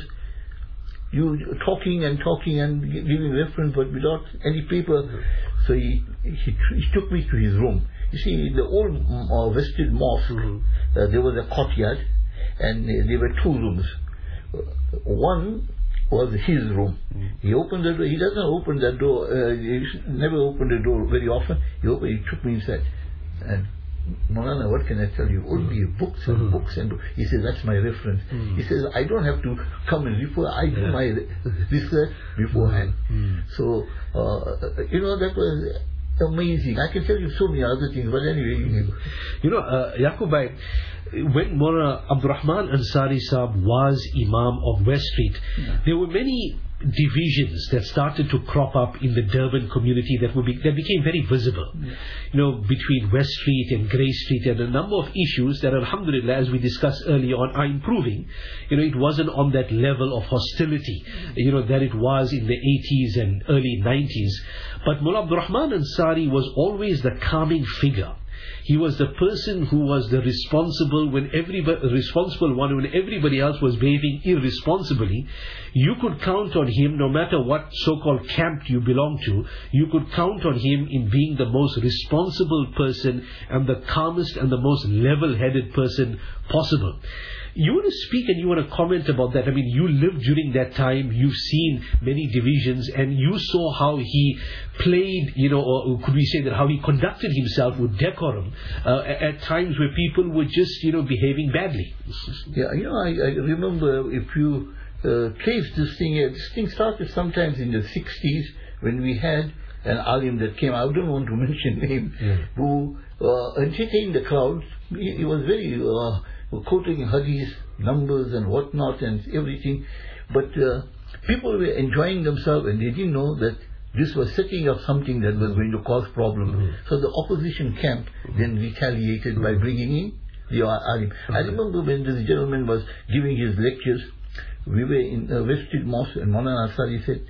you talking and talking and giving reference but without any paper. Mm-hmm. So he, he, he took me to his room. You see, in the old uh, Western Mosque, mm-hmm. uh, there was a courtyard, and uh, there were two rooms. Uh, one was his room. Mm-hmm. He opened the door. He doesn't open that door. Uh, he never opened the door very often. He opened. He took me inside, and Maulana, what can I tell you? Only mm-hmm. books and mm-hmm. books and books. He says, that's my reference. Mm-hmm. He says, I don't have to come and refer. I do yeah. my research beforehand. Mm-hmm. So uh, you know, that was amazing. I can tell you so many other things, but anyway. You know, uh, Yaqub Bhai, when Maulana Abdul Rahman Ansari Sahab was Imam of West Street, yeah. there were many divisions that started to crop up in the Durban community that would be, that became very visible. Yeah. You know, between West Street and Grey Street, and a number of issues that, alhamdulillah, as we discussed earlier on, are improving. You know, it wasn't on that level of hostility, you know, that it was in the eighties and early nineties. But Mullah Abdul Rahman Ansari was always the calming figure. He was the person who was the responsible when everybody, responsible one when everybody else was behaving irresponsibly. You could count on him, no matter what so-called camp you belong to, you could count on him in being the most responsible person and the calmest and the most level-headed person possible. You want to speak and you want to comment about that. I mean, you lived during that time, you've seen many divisions, and you saw how he played, you know, or could we say that how he conducted himself with decorum uh, at times where people were just, you know, behaving badly. Yeah, you know, I, I remember, if you uh, trace this thing, uh, this thing started sometimes in the sixties when we had an alim that came, I don't want to mention name, yeah. who uh, entertained the crowd. He, he was very... Uh, quoting hadith, numbers and whatnot and everything, but uh, people were enjoying themselves, and they didn't know that this was setting up something that was going to cause problems. Mm-hmm. So the opposition camp mm-hmm. then retaliated mm-hmm. by bringing in the alim. Mm-hmm. I remember when this gentleman was giving his lectures, we were in uh, West Street Mosque, and Maulana Ansari said,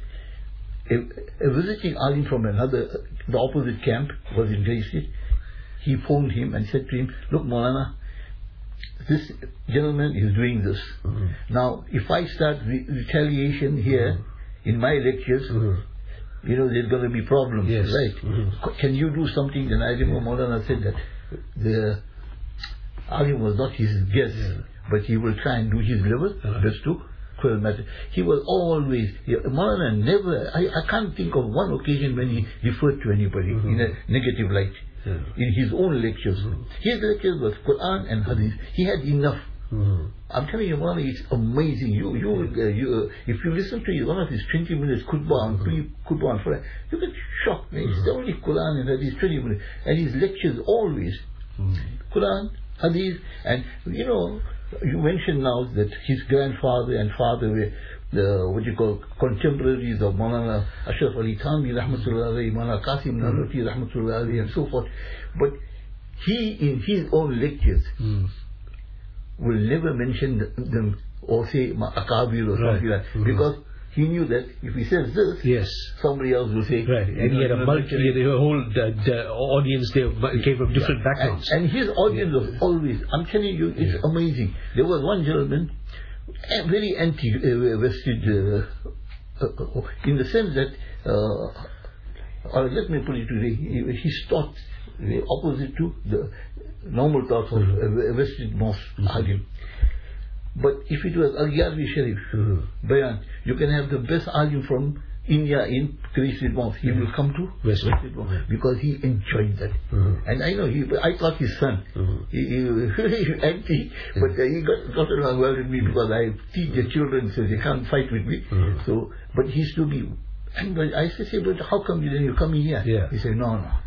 a, a visiting alim from another, the opposite camp was in Grey Street. He phoned him and said to him, look Maulana, this gentleman is doing this. Mm-hmm. Now, if I start re- retaliation here mm-hmm. in my lectures, mm-hmm. you know, there's going to be problems, yes. right? Mm-hmm. Can you do something? Then I remember Maulana said that the alim was not his guest, yeah. but he will try and do his level uh-huh. best to quell matter. He was always, yeah, Maulana never, I, I can't think of one occasion when he referred to anybody mm-hmm. in a negative light. Yeah. In his own lectures. Mm-hmm. His lectures was Quran and Hadith. He had enough. Mm-hmm. I'm telling you, Maulana, it's amazing. You, you, uh, you, uh, if you listen to his, one of his twenty minutes khutbah on mm-hmm. khutbah on Friday, you get shocked. Man. Mm-hmm. It's only Quran and Hadith, twenty minutes, and his lectures always mm-hmm. Quran, Hadith, and you know, you mentioned now that his grandfather and father were the what you call contemporaries of Maulana Ashraf Ali Thanvi rahmatullah alayhi, Maulana Qasim Nanoti rahmatullah alayhi, and so forth. But he, in his own lectures, mm. will never mention them or say Akabir or something right. like that, mm-hmm. because he knew that if he says this, yes. somebody else will say. Right, and he had a multi, he had a whole the, the audience there came from different yeah. backgrounds. And, and his audience yeah. was always, I'm telling you, it's yeah. amazing. There was one gentleman, very anti-Western, uh, uh, in the sense that, uh, or let me put it today, his thoughts the opposite to the normal thoughts of mm-hmm. Western mosque mm-hmm. alim. But if it was Al-Yarvi Sharif, mm-hmm. Bayan, you can have the best alim from India in Three Street Mosque. He mm-hmm. will come to West Street Mosque mm-hmm. because he enjoyed that. Mm-hmm. And I know, he, I thought his son, mm-hmm. he, he, he anti, mm-hmm. but uh, he got, got along well with me because I teach the children so they can't fight with me. Mm-hmm. So, but he used to be, and I said, but how come you, then you come in here? Yeah. He said, no, no.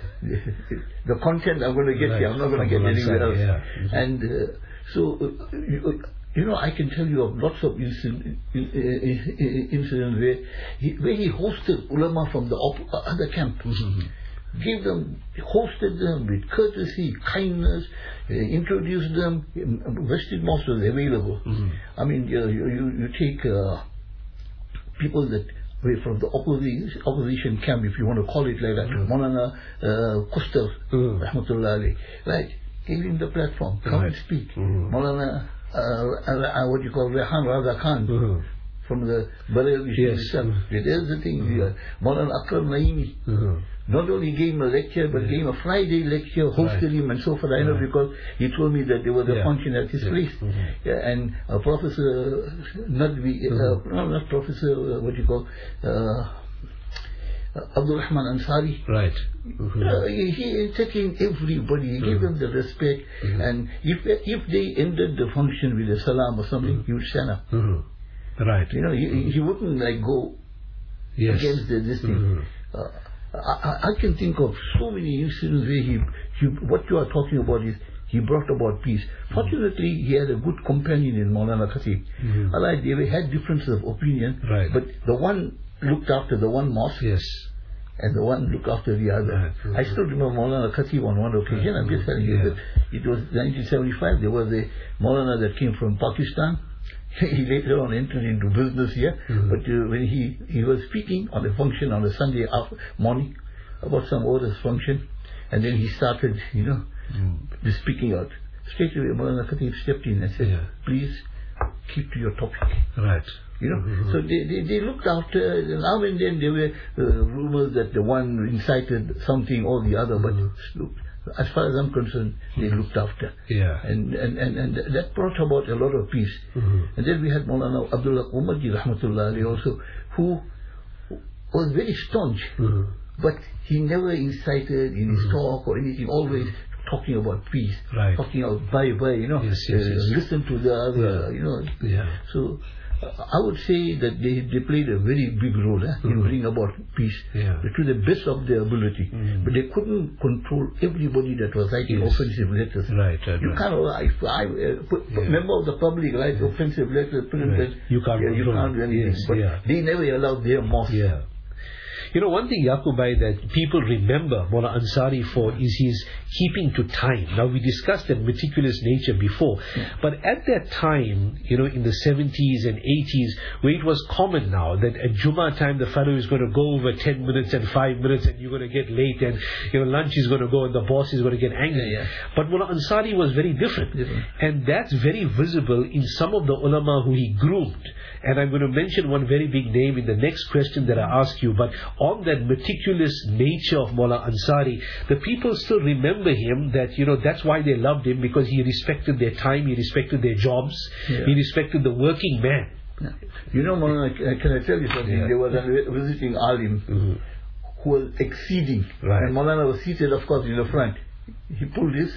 The content I'm going to get right. here, I'm not going to get anywhere else. Yeah. Mm-hmm. And uh, so, uh, you, you know, I can tell you of lots of incident, incidents where he, where he hosted ulama from the op- other camp, mm-hmm. gave them, hosted them with courtesy, kindness, uh, introduced them. Western Mosque was available. Mm-hmm. I mean, you, you, you take uh, people that were from the opposition, opposition camp, if you want to call it like that, mm-hmm. Maulana uh, Kustar, mm-hmm. rahmatullah alayhi, right, gave him the platform, come right. and speak. Mm-hmm. Maulana Uh, uh, what you call Rehan Raza Khan mm-hmm. from the Barelvi yes. itself. Mm-hmm. There's the thing here. Mm-hmm. Maulana Akram Naimi mm-hmm. not only gave him a lecture, but yeah. gave him a Friday lecture, hosted right. him and so forth. I know yeah. because he told me that there was a yeah. function at his yeah. place. Mm-hmm. Yeah, and uh, Professor Nadvi, mm-hmm. uh, no, not Professor, uh, what you call, uh, Abdul Rahman Ansari. Right. Mm-hmm. Uh, he, he entertained everybody. He mm-hmm. gave them the respect. Mm-hmm. And if if they ended the function with a salam or something, mm-hmm. he would stand up. Mm-hmm. Right. You know, he, mm-hmm. he wouldn't like go yes. against the, this thing. Mm-hmm. Uh, I, I can think of so many incidents where he, he, what you are talking about is, he brought about peace. Mm-hmm. Fortunately, he had a good companion in Maulana Khatib. Mm-hmm. Allah, they had differences of opinion, right. but the one looked after the one mosque, yes. and the one looked after the other. Right. Mm-hmm. I still remember Maulana Khatib on one occasion. Right. I'm just telling you yeah. that it was nineteen seventy-five. There was a Maulana that came from Pakistan. He later on entered into business here, mm-hmm. but uh, when he, he was speaking on a function on a Sunday after morning about some orders function, and then he started, you know, mm-hmm. speaking out. Straight away, Maulana Khatib stepped in and said, yeah. please keep to your topic. Right. You know, mm-hmm. so they, they, they looked after, now and then there were uh, rumors that the one incited something or the other, but mm-hmm. look, as far as I'm concerned, they looked after. Yeah. And, and, and, and that brought about a lot of peace. Mm-hmm. And then we had Maulana Abdullah Umarji rahmatullah alayhi also, who was very staunch, mm-hmm. but he never incited in his mm-hmm. talk or anything, always talking about peace, right. talking about bye-bye, you know, yes, yes, uh, yes. listen to the other, yeah. you know. Yeah. So, uh, I would say that they they played a very big role eh, mm-hmm. in bringing about peace yeah. to the best of their ability. Mm-hmm. But they couldn't control everybody that was writing yes. offensive letters. Right, right, you right. can't, if I, uh, put, yeah. member of the public write yeah. offensive letters, right. you can't, yeah, you can't do anything. Yes, but yeah. they never allowed their mosque. Yeah. You know, one thing, Yaqub Bhai, that people remember Mullah Ansari for is his keeping to time. Now, we discussed that meticulous nature before, yeah. but at that time, you know, in the seventies and eighties, where it was common now that at Jummah time the fellow is going to go over ten minutes and five minutes and you're going to get late and, you know, lunch is going to go and the boss is going to get angry. Yeah, yeah. But Mullah Ansari was very different. different. And that's very visible in some of the ulama who he groomed. And I'm going to mention one very big name in the next question that I ask you. But on that meticulous nature of Mullah Ansari, the people still remember him, that, you know, that's why they loved him, because he respected their time, he respected their jobs, yeah. he respected the working man. Yeah. You know, Mullah, can I tell you something? Yeah. There was a visiting alim mm-hmm. who was exceeding. Right. And Maulana was seated, of course, in the front. He pulled his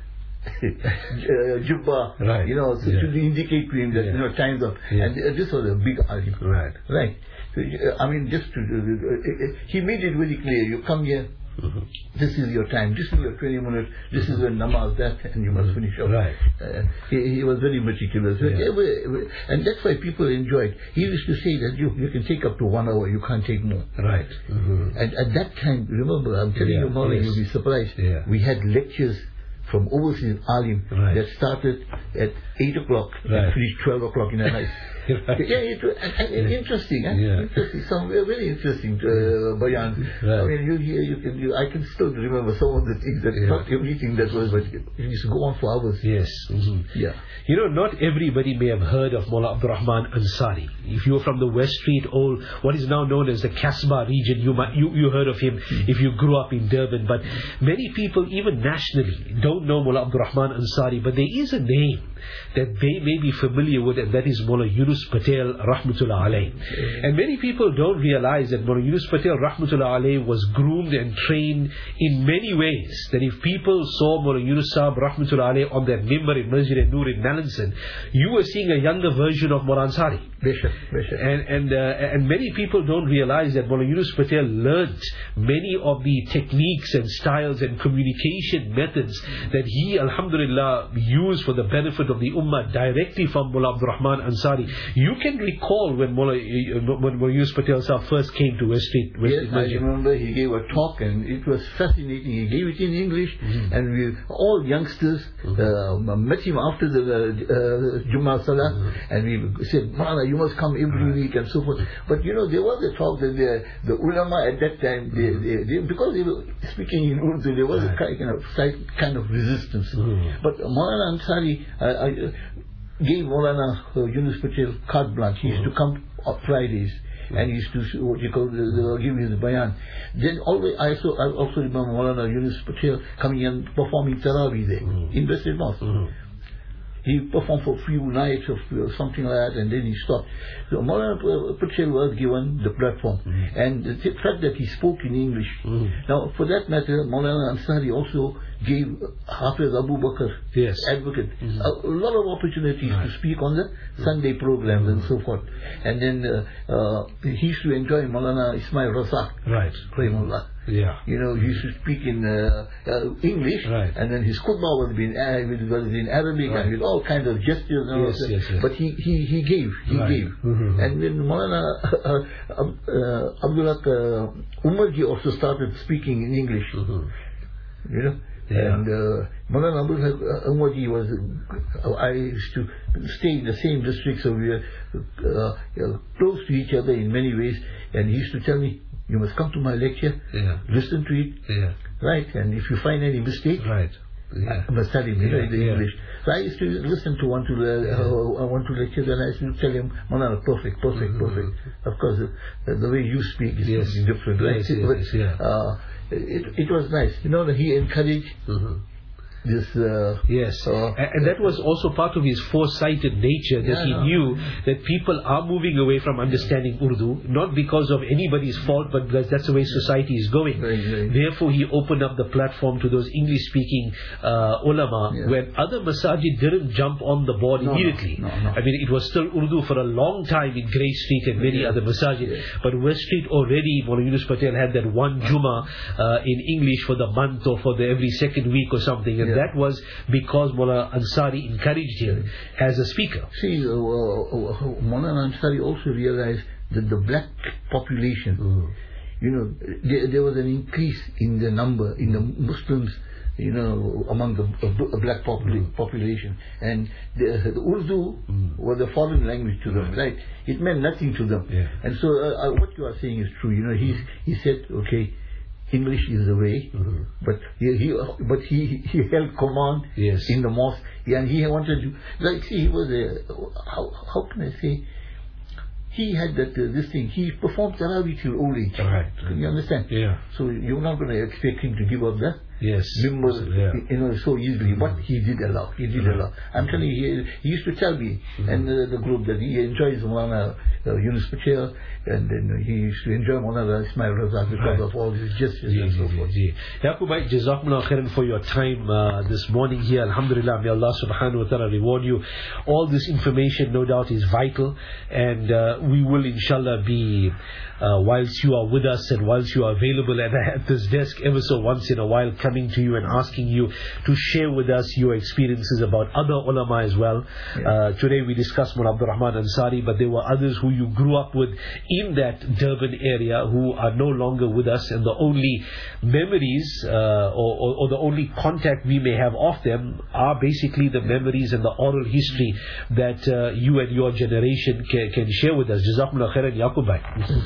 uh, jubba, right. you know, so yeah. to indicate to him that, yeah. you know, time's up. Yeah. And uh, this was a big argument. Right. Right. So, uh, I mean, just to, uh, uh, he made it very clear. You come here, mm-hmm. this is your time, this is your twenty minutes, this mm-hmm. is when namaz, that, and you must finish up. Right. Uh, he, he was very meticulous. Yeah. And that's why people enjoyed. He used to say that you, you can take up to one hour, you can't take more. Right. Mm-hmm. And at that time, remember, I'm telling yeah. you, Maulana, yes. you'll be surprised. Yeah. We had lectures from overseas alim right. that started at eight o'clock right. and finished twelve o'clock in the night. Right. Yeah, it, and, and yeah. interesting, eh? yeah. interesting, some very interesting uh, bayan. Right. I mean, you hear, you can, you, I can still remember some of the things that yeah. not everything that was, but it used to go on for hours. Yes. Mm-hmm. Yeah. You know, not everybody may have heard of Mullah Abdul Rahman Ansari. If you're from the West Street, old, what is now known as the Kasbah region, you might, you, you heard of him mm-hmm. if you grew up in Durban. But many people, even nationally, don't know Mullah Abdul Rahman Ansari, but there is a name that they may be familiar with, and that is Mullah Yunus Patel Rahmatullah Alayh. Mm-hmm. And many people don't realize that Mullah Yunus Patel Rahmatullah Alayh was groomed and trained in many ways. That if people saw Mullah Yunus Sahib Rahmatullah Alayh on that mimbar in Masjid al-Nur in Melanson, you were seeing a younger version of Mullah Ansari. Bishop, Bishop. And and, uh, and many people don't realize that Mullah Yunus Patel learnt many of the techniques and styles and communication methods that he, alhamdulillah, used for the benefit of the ummah directly from Mullah Abdul Rahman Ansari. You can recall when Mullah, when Mullah Yunus Patel first came to West Street. West yes, Street I remember he gave a talk and it was fascinating. He gave it in English mm-hmm. and we, all youngsters mm-hmm. uh, met him after the uh, Jummah Salah mm-hmm. and we said, Mala, you must come every right. week and so forth. But you know, there was a talk that the, the ulama at that time, they, they, they, because they were speaking in Urdu, there was right. a kind of, kind of resistance. Mm-hmm. But Maulana Ansari uh, I, gave Maulana uh, Yunus Patel carte blanche. He used mm-hmm. to come on Fridays mm-hmm. and he used to what you call, uh, give his bayan. Then always, I also, I also remember Maulana Yunus Patel coming and performing Taraweeh there mm-hmm. in Western Mosque. Mm-hmm. He performed for a few nights or something like that, and then he stopped. So Maulana Patel was given the platform, mm-hmm. and the fact that he spoke in English. Mm-hmm. Now, for that matter, Maulana Ansari also gave Hafiz Abu Bakr, yes. advocate, mm-hmm. a, a lot of opportunities right. to speak on the Sunday programs mm-hmm. and so forth. And then uh, uh, he used to enjoy Maulana Ismail Rasak. Right. Rahimahullah. Yeah. You know, he used to speak in uh, uh, English, right. and then his khutbah was in, uh, was in Arabic, right. and with all kinds of gestures and yes, all that. Yes, yes. But he, he, he gave, he right. gave. Mm-hmm. And then Maulana uh, uh, Abdullah uh, Umarji also started speaking in English. Mm-hmm. You know? Yeah. And uh, Maulana Abdullah Umarji was, uh, I used to stay in the same district, so we were uh, uh, close to each other in many ways, and he used to tell me, you must come to my lecture, yeah. listen to it, yeah. right? And if you find any mistake, right. yeah. I must tell him, you know, in the yeah. English. So I used to listen to one to the, uh, uh, one to lectures, and I used to tell him, Maulana, perfect, perfect, mm-hmm. perfect. Of course, uh, the way you speak is yes. something different, right? Yes, yes, but, yes, yeah. uh, it, it was nice. You know, that he encouraged mm-hmm. this uh, yes uh, and, and that was also part of his foresighted nature, that yeah, he no. knew that people are moving away from understanding Urdu, not because of anybody's fault, but because that's the way society is going. Very, very. Therefore he opened up the platform to those English speaking uh, ulama, yeah. when other masajid didn't jump on the board no, immediately. No, no, no. I mean, it was still Urdu for a long time in Grey Street and many yeah. other masajid, yeah. but West Street already, Maulana Yunus Patel had that one Jummah uh, in English for the month or for the every second week or something, and yeah. that was because Mullah Ansari encouraged him as a speaker. See, uh, uh, Mullah Ansari also realized that the black population, mm. you know, there, there was an increase in the number, in the Muslims, you know, among the uh, black popula- mm. population. And the, the Urdu mm. was a foreign language to them, right? It meant nothing to them. Yeah. And so uh, uh, what you are saying is true. You know, he he said, okay, English is the way, mm-hmm. but he, he but he he held command yes. in the mosque, and he wanted to, like, see, he was a, how how can I say, he had that uh, this thing. He performed Tarawih till old age. Right. Can you understand? Yeah. So you're not going to expect him to give up that. Yes. Member, yeah. you know, so easily. Mm-hmm. But he did allow. He did mm-hmm. allow. I'm mm-hmm. telling you, he, he used to tell me mm-hmm. and uh, the group that he enjoys Maulana uh, Yunus Patel, and then he used to enjoy Maulana Ismail Razak because right. of all his gestures yeah, and so yeah, forth. Yeah. Yaqub bhai, Jazakumullah khairan for your time uh, this morning here. Alhamdulillah, may Allah subhanahu wa ta'ala reward you. All this information no doubt is vital, and uh, we will inshallah be uh, whilst you are with us and whilst you are available at, at this desk ever so once in a while, coming to you and asking you to share with us your experiences about other ulama as well. Yeah. Uh, today we discussed Mullah Abdul Rahman Ansari, but there were others who you grew up with in that Durban area who are no longer with us, and the only memories uh, or, or, or the only contact we may have of them are basically the memories and the oral history that uh, you and your generation can, can share with us. Jazakumullah khairan, Yaqub bhai.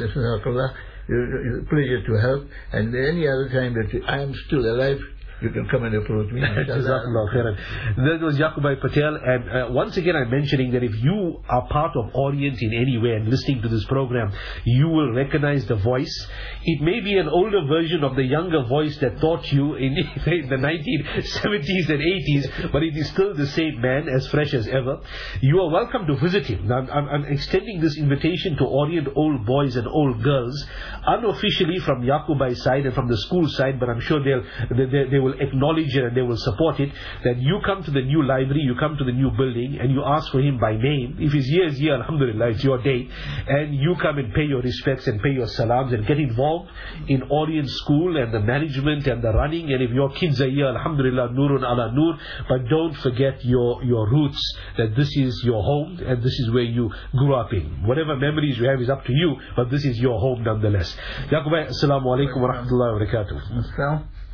It's a pleasure to help, and any other time that I am still alive, you can come and approach me. Jazakallah khairan. That was Yaqub bhai Patel, and uh, once again I'm mentioning that if you are part of Orient in any way and listening to this program, you will recognize the voice. It may be an older version of the younger voice that taught you in, in the nineteen seventies and eighties, but it is still the same man, as fresh as ever. You are welcome to visit him. Now I'm, I'm extending this invitation to Orient old boys and old girls, unofficially from Yaqub bhai's side and from the school side, but I'm sure they'll, they, they, they will acknowledge it and they will support it, that you come to the new library, you come to the new building, and you ask for him by name. If he's here, he's here, alhamdulillah, it's your day, and you come and pay your respects and pay your salams and get involved in Orient School and the management and the running. And if your kids are here, alhamdulillah, nurun ala nur, but don't forget your, your roots, that this is your home and this is where you grew up in. Whatever memories you have is up to you, but this is your home nonetheless. Yaqub bhai, assalamu alaikum wa rahmatullahi wa barakatuh.